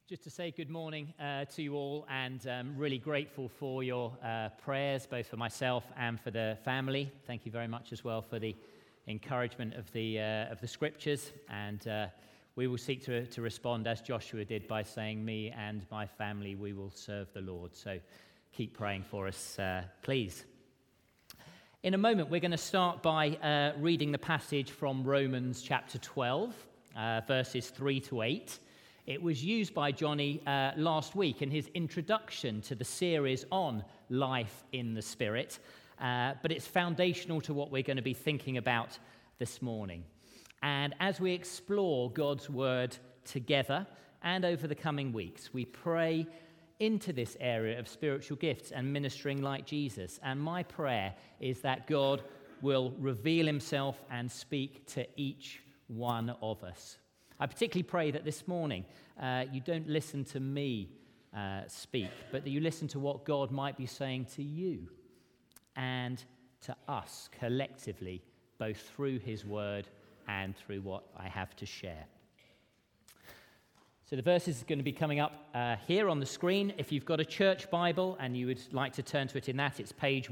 Just to say good morning to you all, and really grateful for your prayers, both for myself and for the family. Thank you very much as well for the encouragement of the scriptures, and we will seek to respond as Joshua did by saying, "Me and my family, we will serve the Lord." So keep praying for us, please. In a moment, we're going to start by reading the passage from Romans chapter 12, verses 3 to 8. It was used by Johnny last week in his introduction to the series on life in the Spirit, but it's foundational to what we're going to be thinking about this morning. And as we explore God's Word together and over the coming weeks, we pray into this area of spiritual gifts and ministering like Jesus. And my prayer is that God will reveal himself and speak to each one of us. I particularly pray that this morning you don't listen to me speak, but that you listen to what God might be saying to you and to us collectively, both through his word and through what I have to share. So the verses are going to be coming up here on the screen. If you've got a church Bible and you would like to turn to it in that, it's page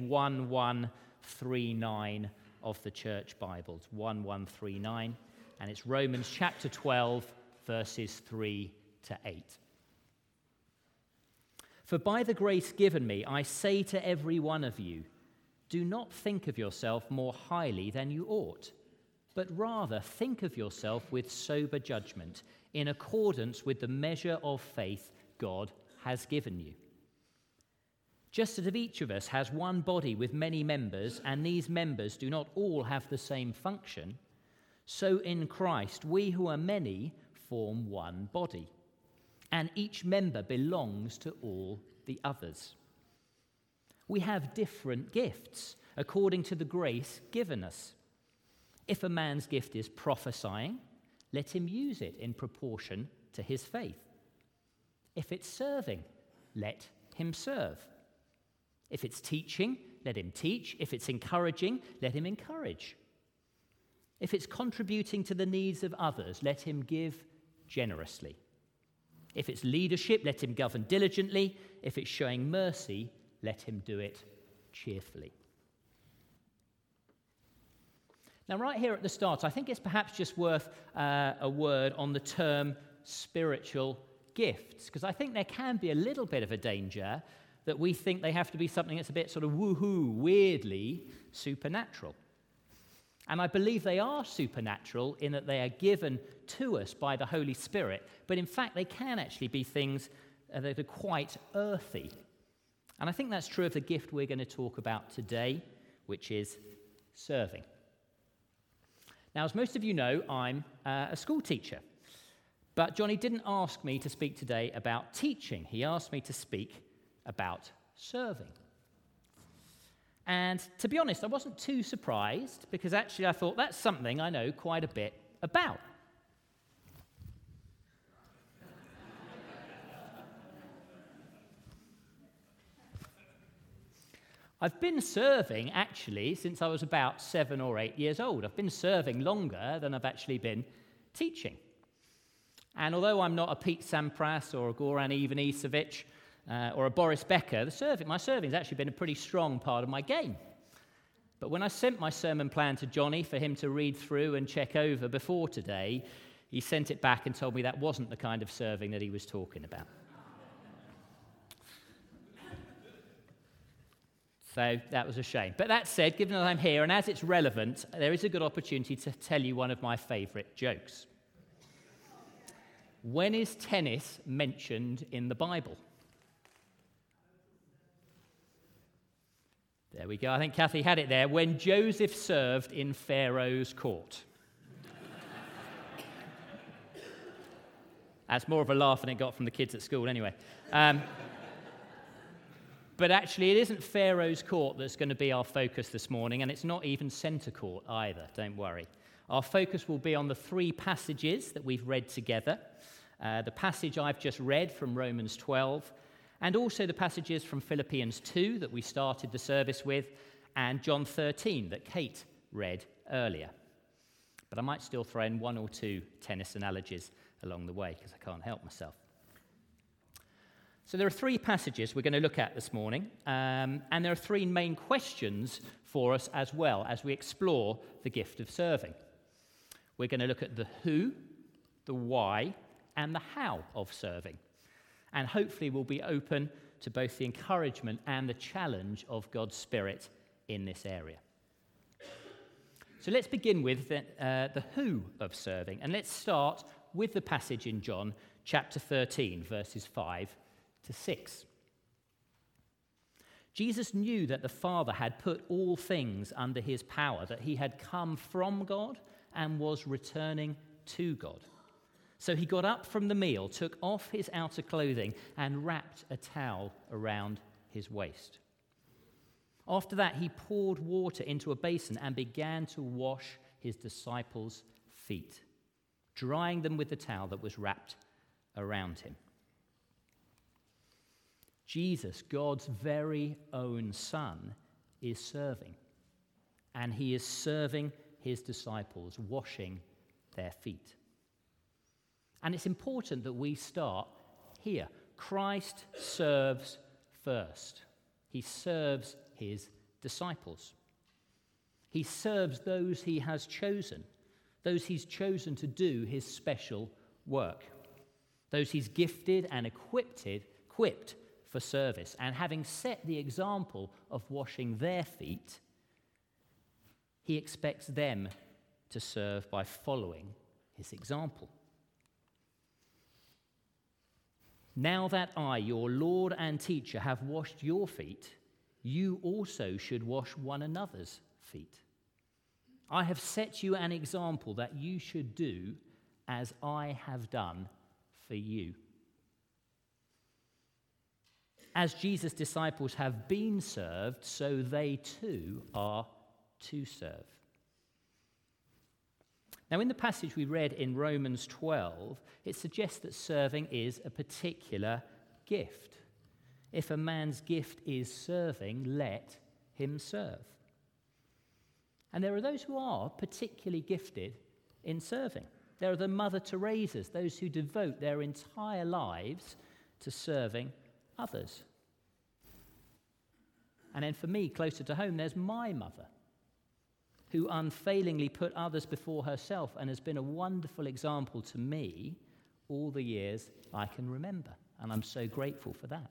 1139 of the church Bibles, 1139. And it's Romans chapter 12, verses 3 to 8. For by the grace given me, I say to every one of you, do not think of yourself more highly than you ought, but rather think of yourself with sober judgment, in accordance with the measure of faith God has given you. Just as each of us has one body with many members, and these members do not all have the same function, so in Christ, we who are many form one body, and each member belongs to all the others. We have different gifts according to the grace given us. If a man's gift is prophesying, let him use it in proportion to his faith. If it's serving, let him serve. If it's teaching, let him teach. If it's encouraging, let him encourage. If it's contributing to the needs of others, let him give generously. If it's leadership, let him govern diligently. If it's showing mercy, let him do it cheerfully. Now, right here at the start, I think it's perhaps just worth a word on the term spiritual gifts, because I think there can be a little bit of a danger that we think they have to be something that's a bit sort of woohoo, weirdly supernatural. And I believe they are supernatural in that they are given to us by the Holy Spirit, but in fact they can actually be things that are quite earthy. And I think that's true of the gift we're going to talk about today, which is serving. Now, as most of you know, I'm a school teacher, but Johnny didn't ask me to speak today about teaching. He asked me to speak about serving. And to be honest, I wasn't too surprised, because actually I thought that's something I know quite a bit about. I've been serving actually since I was about 7 or 8 years old. I've been serving longer than I've actually been teaching. And although I'm not a Pete Sampras or a Goran Ivanisevic, or a Boris Becker, my serving's actually been a pretty strong part of my game. But when I sent my sermon plan to Johnny for him to read through and check over before today, he sent it back and told me that wasn't the kind of serving that he was talking about. So that was a shame. But that said, given that I'm here and as it's relevant, there is a good opportunity to tell you one of my favourite jokes. When is tennis mentioned in the Bible? There we go. I think Kathy had it there. When Joseph served in Pharaoh's court. That's more of a laugh than it got from the kids at school anyway. But actually, it isn't Pharaoh's court that's going to be our focus this morning, and it's not even centre court either, don't worry. Our focus will be on the 3 passages that we've read together. The passage I've just read from Romans 12, and also the passages from Philippians 2 that we started the service with, and John 13 that Kate read earlier. But I might still throw in 1 or 2 tennis analogies along the way, because I can't help myself. So there are three passages we're going to look at this morning, and there are three main questions for us as well as we explore the gift of serving. We're going to look at the who, the why, and the how of serving. And hopefully we'll be open to both the encouragement and the challenge of God's Spirit in this area. So let's begin with the who of serving, and let's start with the passage in John chapter 13, verses 5 to 6. Jesus knew that the Father had put all things under his power, that he had come from God and was returning to God. So he got up from the meal, took off his outer clothing, and wrapped a towel around his waist. After that, he poured water into a basin and began to wash his disciples' feet, drying them with the towel that was wrapped around him. Jesus, God's very own Son, is serving, and he is serving his disciples, washing their feet. And it's important that we start here. Christ serves first. He serves his disciples. He serves those he has chosen, those he's chosen to do his special work, those he's gifted and equipped for service. And having set the example of washing their feet, he expects them to serve by following his example. Now that I, your Lord and teacher, have washed your feet, you also should wash one another's feet. I have set you an example that you should do as I have done for you. As Jesus' disciples have been served, so they too are to serve. Now, in the passage we read in Romans 12, it suggests that serving is a particular gift. If a man's gift is serving, let him serve. And there are those who are particularly gifted in serving. There are the Mother Teresas, those who devote their entire lives to serving others. And then for me, closer to home, there's my mother, who unfailingly put others before herself and has been a wonderful example to me all the years I can remember. And I'm so grateful for that.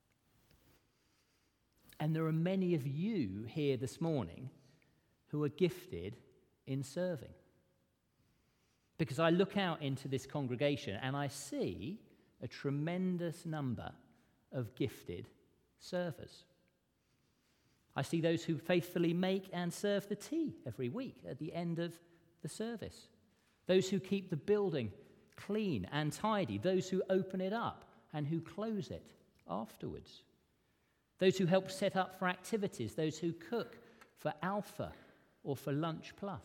And there are many of you here this morning who are gifted in serving. Because I look out into this congregation and I see a tremendous number of gifted servers. I see those who faithfully make and serve the tea every week at the end of the service. Those who keep the building clean and tidy. Those who open it up and who close it afterwards. Those who help set up for activities. Those who cook for Alpha or for Lunch Plus.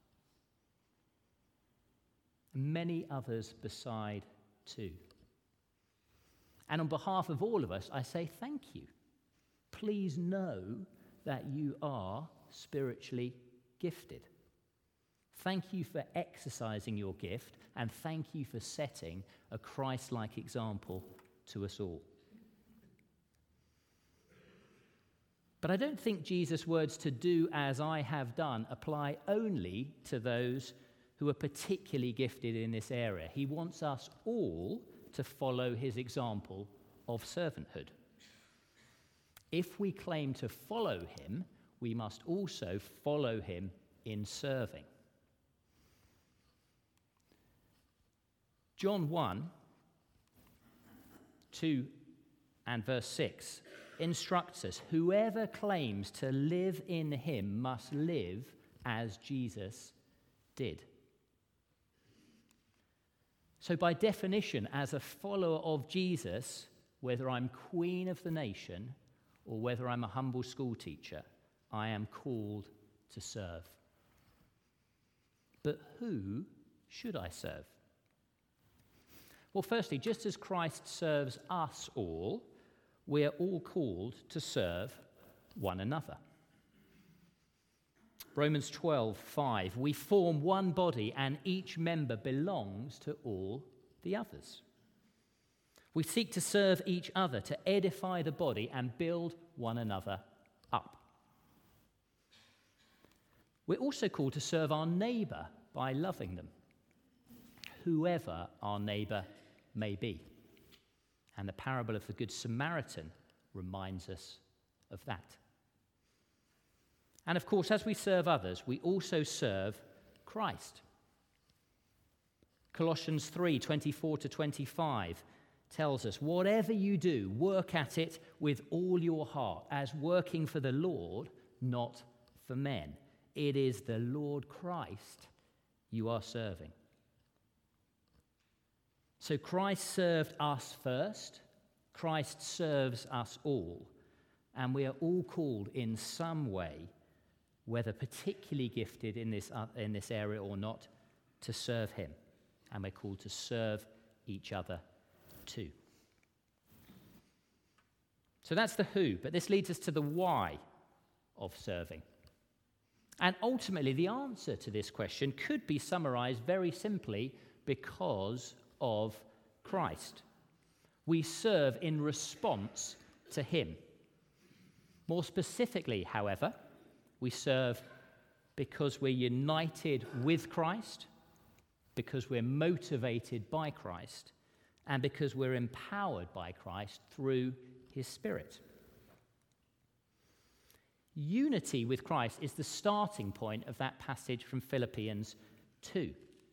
Many others beside too. And on behalf of all of us, I say thank you. Please know that you are spiritually gifted. Thank you for exercising your gift, and thank you for setting a Christ-like example to us all. But I don't think Jesus' words to do as I have done apply only to those who are particularly gifted in this area. He wants us all to follow his example of servanthood. If we claim to follow him, we must also follow him in serving. John 1, 2 and verse 6 instructs us, whoever claims to live in him must live as Jesus did. So by definition, as a follower of Jesus, whether I'm queen of the nation or whether I'm a humble school teacher, I am called to serve. But who should I serve? Well, firstly, just as Christ serves us all, we are all called to serve one another. Romans 12:5, we form one body and each member belongs to all the others. We seek to serve each other, to edify the body and build one another up. We're also called to serve our neighbour by loving them, whoever our neighbour may be. And the parable of the Good Samaritan reminds us of that. And of course, as we serve others, we also serve Christ. Colossians 3:24-25 tells us, whatever you do, work at it with all your heart, as working for the Lord, not for men. It is the Lord Christ you are serving. So Christ served us first. Christ serves us all. And we are all called in some way, whether particularly gifted in this area or not, to serve him. And we're called to serve each other too. So that's the who, but this leads us to the why of serving. And ultimately, the answer to this question could be summarized very simply: because of Christ. We serve in response to him. More specifically, however, we serve because we're united with Christ, because we're motivated by Christ, and because we're empowered by Christ through his Spirit. Unity with Christ is the starting point of that passage from Philippians 2.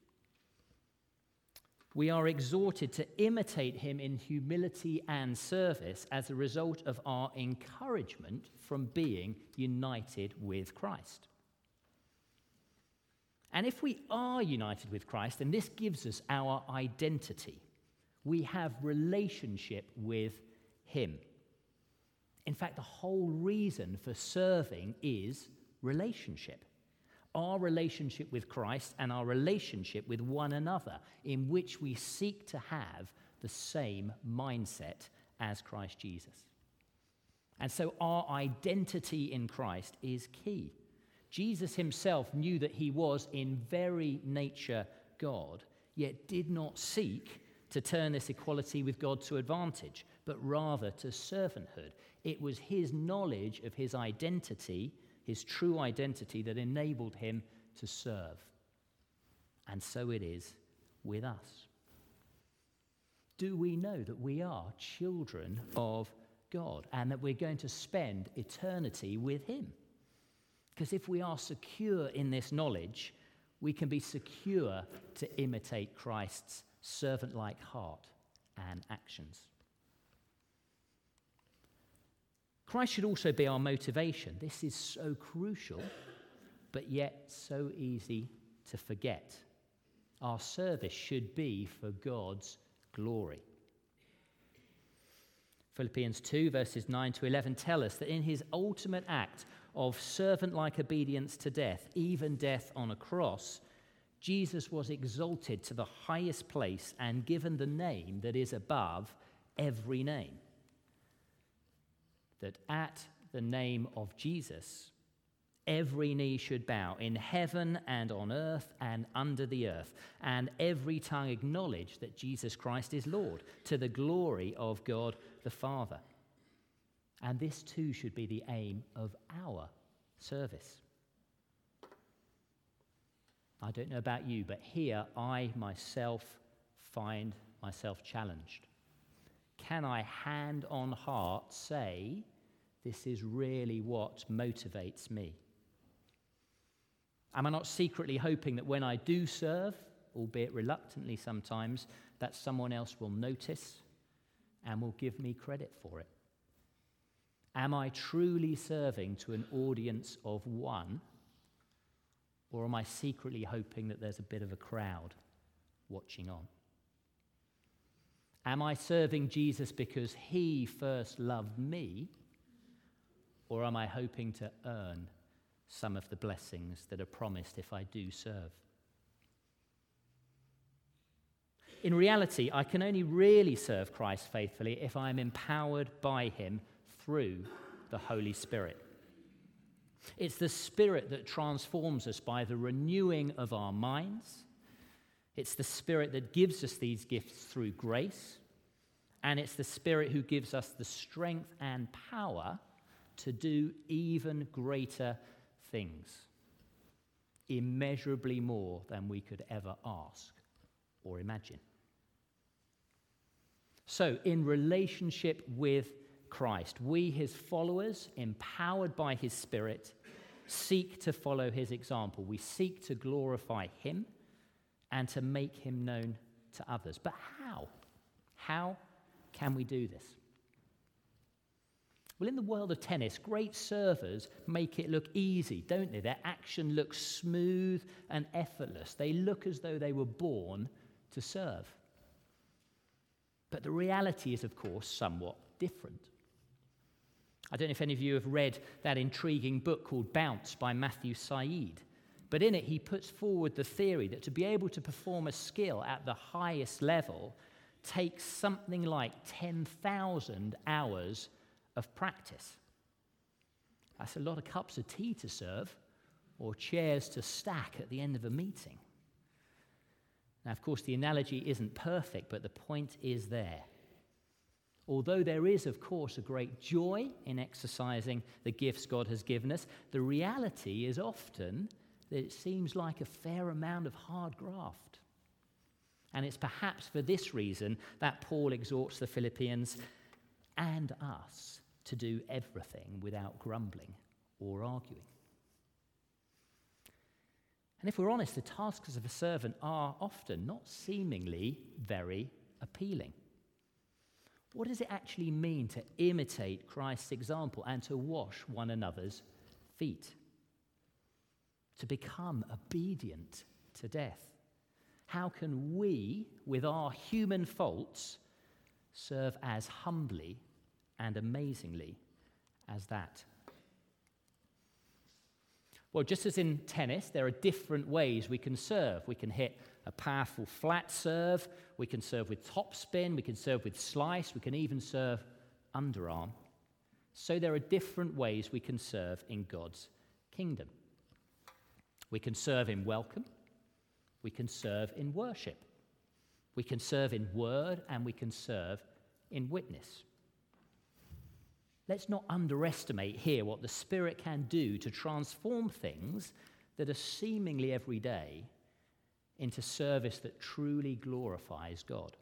We are exhorted to imitate him in humility and service as a result of our encouragement from being united with Christ. And if we are united with Christ, then this gives us our identity. We have relationship with him. In fact, the whole reason for serving is relationship. Our relationship with Christ and our relationship with one another, in which we seek to have the same mindset as Christ Jesus. And so our identity in Christ is key. Jesus himself knew that he was in very nature God, yet did not seek to turn this equality with God to advantage, but rather to servanthood. It was his knowledge of his identity, his true identity, that enabled him to serve. And so it is with us. Do we know that we are children of God and that we're going to spend eternity with him? Because if we are secure in this knowledge, we can be secure to imitate Christ's servant-like heart and actions. Christ should also be our motivation. This is so crucial, but yet so easy to forget. Our service should be for God's glory. Philippians 2, verses 9-11 tell us that in his ultimate act of servant-like obedience to death, even death on a cross, Jesus was exalted to the highest place and given the name that is above every name. That at the name of Jesus, every knee should bow in heaven and on earth and under the earth, and every tongue acknowledge that Jesus Christ is Lord, to the glory of God the Father. And this too should be the aim of our service. I don't know about you, but here I myself find myself challenged. Can I, hand on heart, say, this is really what motivates me? Am I not secretly hoping that when I do serve, albeit reluctantly sometimes, that someone else will notice and will give me credit for it? Am I truly serving to an audience of one, or am I secretly hoping that there's a bit of a crowd watching on? Am I serving Jesus because he first loved me, or am I hoping to earn some of the blessings that are promised if I do serve? In reality, I can only really serve Christ faithfully if I am empowered by him through the Holy Spirit. It's the Spirit that transforms us by the renewing of our minds. It's the Spirit that gives us these gifts through grace. And it's the Spirit who gives us the strength and power to do even greater things, immeasurably more than we could ever ask or imagine. So, in relationship with Christ, we, his followers, empowered by his Spirit, seek to follow his example. We seek to glorify him and to make him known to others. But how? How can we do this? Well, in the world of tennis, great servers make it look easy, don't they? Their action looks smooth and effortless. They look as though they were born to serve. But the reality is, of course, somewhat different. I don't know if any of you have read that intriguing book called Bounce by Matthew Syed, but in it he puts forward the theory that to be able to perform a skill at the highest level takes something like 10,000 hours of practice. That's a lot of cups of tea to serve or chairs to stack at the end of a meeting. Now, of course, the analogy isn't perfect, but the point is there. Although there is, of course, a great joy in exercising the gifts God has given us, the reality is often that it seems like a fair amount of hard graft. And it's perhaps for this reason that Paul exhorts the Philippians and us to do everything without grumbling or arguing. And if we're honest, the tasks of a servant are often not seemingly very appealing. What does it actually mean to imitate Christ's example and to wash one another's feet? To become obedient to death? How can we, with our human faults, serve as humbly and amazingly as that? Well, just as in tennis, there are different ways we can serve. We can hit a powerful flat serve, we can serve with topspin, we can serve with slice, we can even serve underarm. So there are different ways we can serve in God's kingdom. We can serve in welcome, we can serve in worship, we can serve in word, and we can serve in witness. Let's not underestimate here what the Spirit can do to transform things that are seemingly everyday into service that truly glorifies God.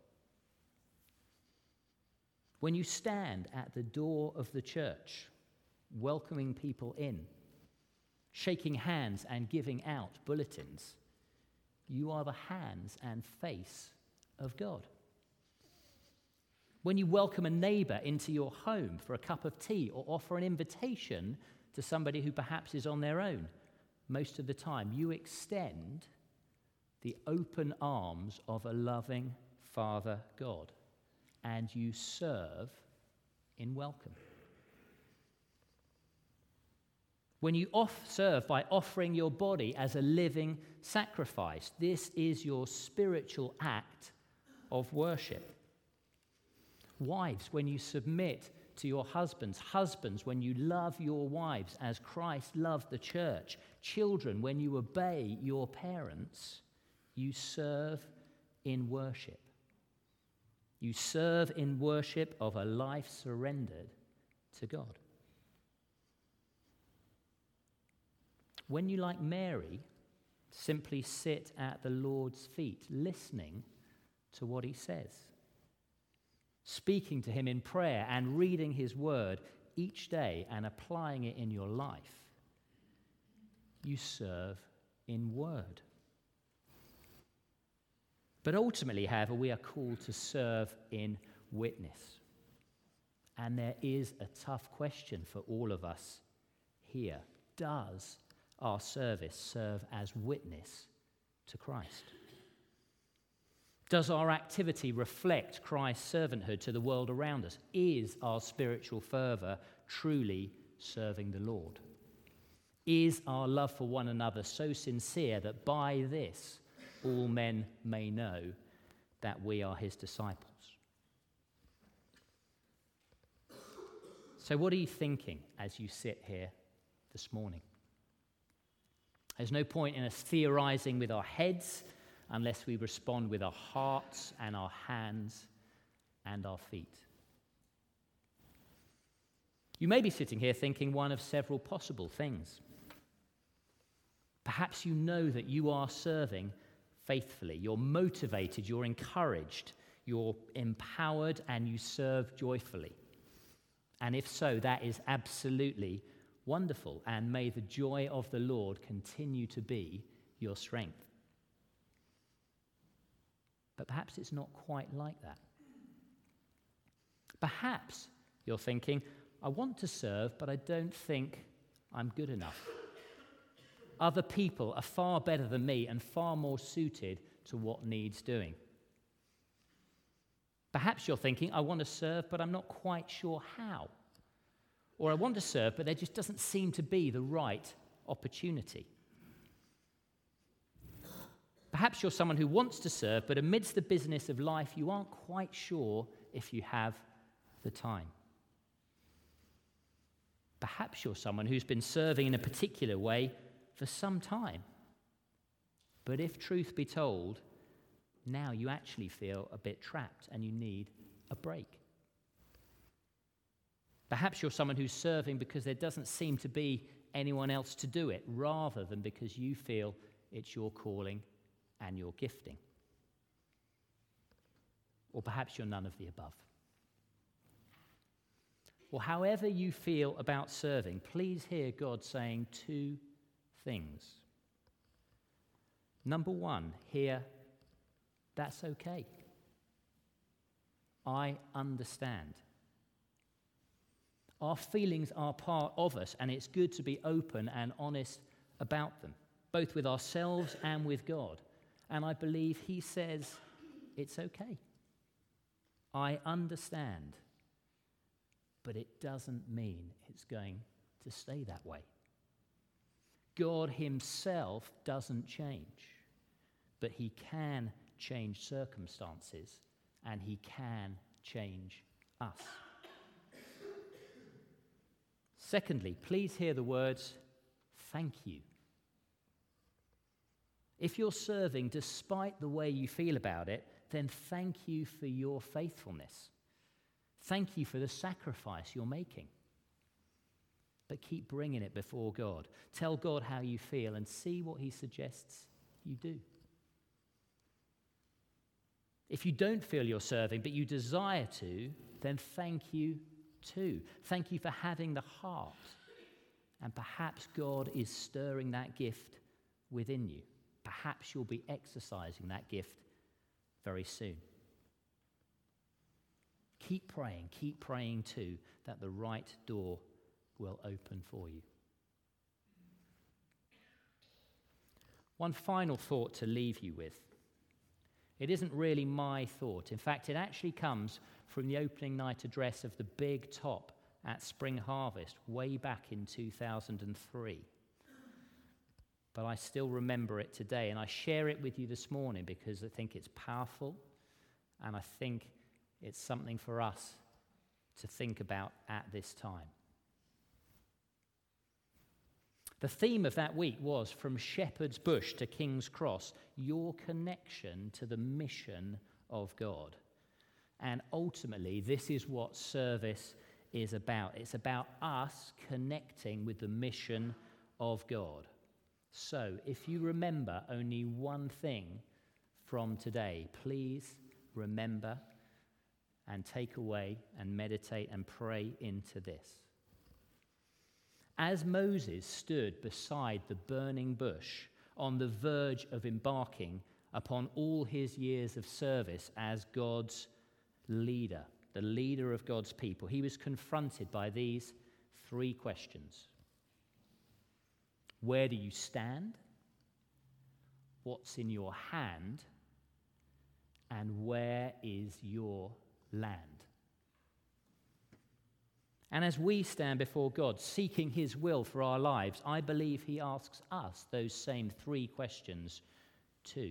When you stand at the door of the church, welcoming people in, shaking hands and giving out bulletins, you are the hands and face of God. When you welcome a neighbor into your home for a cup of tea or offer an invitation to somebody who perhaps is on their own, most of the time you extend the open arms of a loving Father God, and you serve in welcome. When you serve by offering your body as a living sacrifice, this is your spiritual act of worship. Wives, when you submit to your husbands. Husbands, when you love your wives as Christ loved the church. Children, when you obey your parents, you serve in worship. You serve in worship of a life surrendered to God. When you, like Mary, simply sit at the Lord's feet, listening to what he says, speaking to him in prayer and reading his word each day and applying it in your life, you serve in word. But ultimately, however, we are called to serve in witness. And there is a tough question for all of us here. Does our service serve as witness to Christ? Does our activity reflect Christ's servanthood to the world around us? Is our spiritual fervor truly serving the Lord? Is our love for one another so sincere that by this all men may know that we are his disciples? So what are you thinking as you sit here this morning? There's no point in us theorizing with our heads unless we respond with our hearts and our hands and our feet. You may be sitting here thinking one of several possible things. Perhaps you know that you are serving faithfully. You're motivated, you're encouraged, you're empowered, and you serve joyfully. And if so, that is absolutely wonderful. And may the joy of the Lord continue to be your strength. But perhaps it's not quite like that. Perhaps you're thinking, I want to serve, but I don't think I'm good enough. Other people are far better than me and far more suited to what needs doing. Perhaps you're thinking, I want to serve, but I'm not quite sure how. Or I want to serve, but there just doesn't seem to be the right opportunity. Perhaps you're someone who wants to serve, but amidst the business of life, you aren't quite sure if you have the time. Perhaps you're someone who's been serving in a particular way for some time. But if truth be told, now you actually feel a bit trapped and you need a break. Perhaps you're someone who's serving because there doesn't seem to be anyone else to do it, rather than because you feel it's your calling and your gifting. Or perhaps you're none of the above. Or however you feel about serving, please hear God saying two things. Number one, hear, that's okay. I understand. Our feelings are part of us, and it's good to be open and honest about them, both with ourselves and with God. And I believe he says, it's okay. I understand. But it doesn't mean it's going to stay that way. God himself doesn't change, but he can change circumstances, and he can change us. Secondly, please hear the words, thank you. If you're serving despite the way you feel about it, then thank you for your faithfulness. Thank you for the sacrifice you're making. But keep bringing it before God. Tell God how you feel and see what he suggests you do. If you don't feel you're serving, but you desire to, then thank you too. Thank you for having the heart. And perhaps God is stirring that gift within you. Perhaps you'll be exercising that gift very soon. Keep praying too, that the right door will open for you. One final thought to leave you with. It isn't really my thought. In fact, it actually comes from the opening night address of the Big Top at Spring Harvest way back in 2003. But I still remember it today, and I share it with you this morning because I think it's powerful, and I think it's something for us to think about at this time. The theme of that week was From Shepherd's Bush to King's Cross, your connection to the mission of God. And ultimately, this is what service is about. It's about us connecting with the mission of God. So, if you remember only one thing from today, please remember and take away and meditate and pray into this. As Moses stood beside the burning bush on the verge of embarking upon all his years of service as God's leader, the leader of God's people, he was confronted by these three questions. Where do you stand? What's in your hand? And where is your land? And as we stand before God, seeking his will for our lives, I believe he asks us those same three questions too.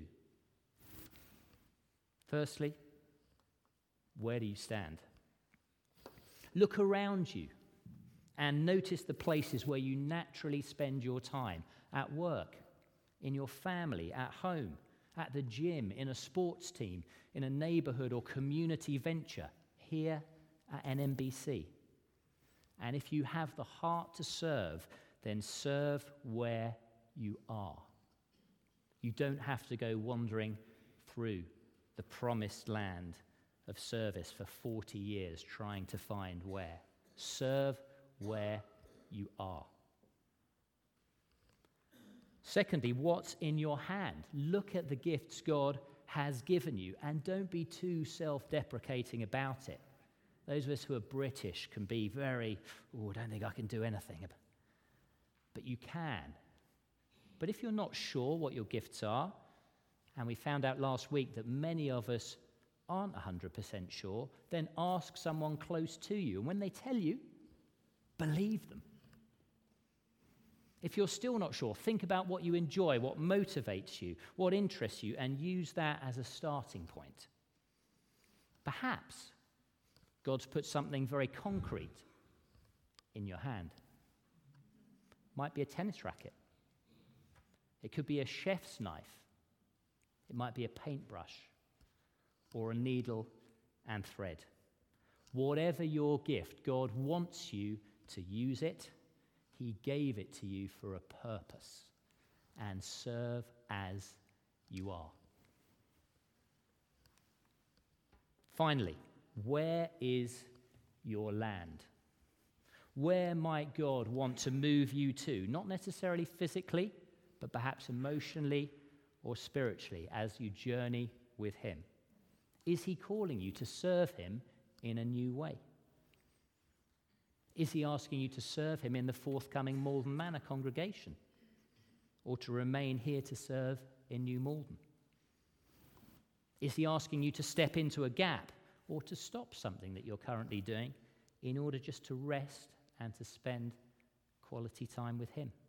Firstly, where do you stand? Look around you and notice the places where you naturally spend your time, at work, in your family, at home, at the gym, in a sports team, in a neighborhood or community venture. here at NMBC. And if you have the heart to serve, then serve where you are. You don't have to go wandering through the promised land of service for 40 years trying to find where. Serve where you are. Secondly, what's in your hand? Look at the gifts God has given you and don't be too self-deprecating about it. Those of us who are British can be very, I don't think I can do anything. But you can. But if you're not sure what your gifts are, and we found out last week that many of us aren't 100% sure, then ask someone close to you. And when they tell you, believe them. If you're still not sure, think about what you enjoy, what motivates you, what interests you, and use that as a starting point. Perhaps God's put something very concrete in your hand. Might be a tennis racket. It could be a chef's knife. It might be a paintbrush or a needle and thread. Whatever your gift, God wants you to use it. He gave it to you for a purpose, and serve as you are. Finally, where is your land? Where might God want to move you to? Not necessarily physically, but perhaps emotionally or spiritually as you journey with him. Is he calling you to serve him in a new way? Is he asking you to serve him in the forthcoming Malden Manor congregation? Or to remain here to serve in New Malden? Is he asking you to step into a gap or to stop something that you're currently doing in order just to rest and to spend quality time with him?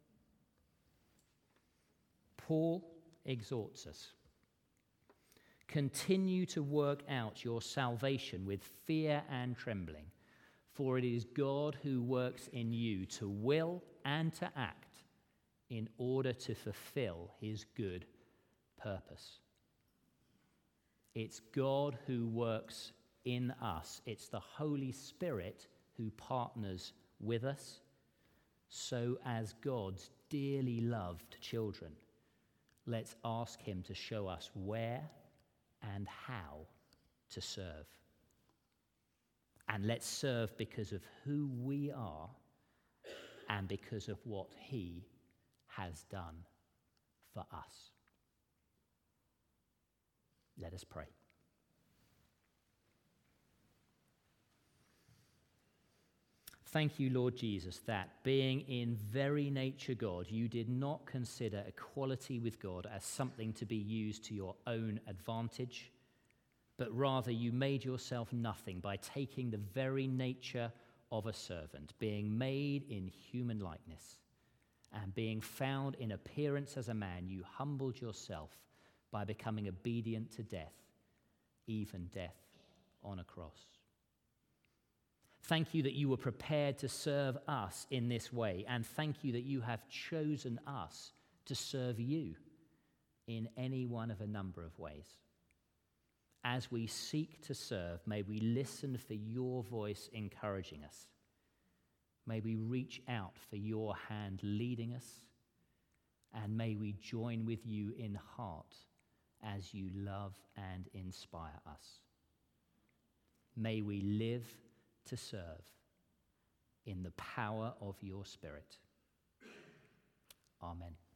Paul exhorts us. Continue to work out your salvation with fear and trembling, for it is God who works in you to will and to act in order to fulfill his good purpose. It's God who works in us. It's the Holy Spirit who partners with us. So as God's dearly loved children, let's ask him to show us where and how to serve. And let's serve because of who we are and because of what he has done for us. Let us pray. Thank you, Lord Jesus, that being in very nature God, you did not consider equality with God as something to be used to your own advantage, but rather you made yourself nothing by taking the very nature of a servant, being made in human likeness, and being found in appearance as a man, you humbled yourself by becoming obedient to death, even death on a cross. Thank you that you were prepared to serve us in this way, and thank you that you have chosen us to serve you in any one of a number of ways. As we seek to serve, may we listen for your voice encouraging us. May we reach out for your hand leading us, and may we join with you in heart as you love and inspire us. May we live to serve in the power of your Spirit. Amen.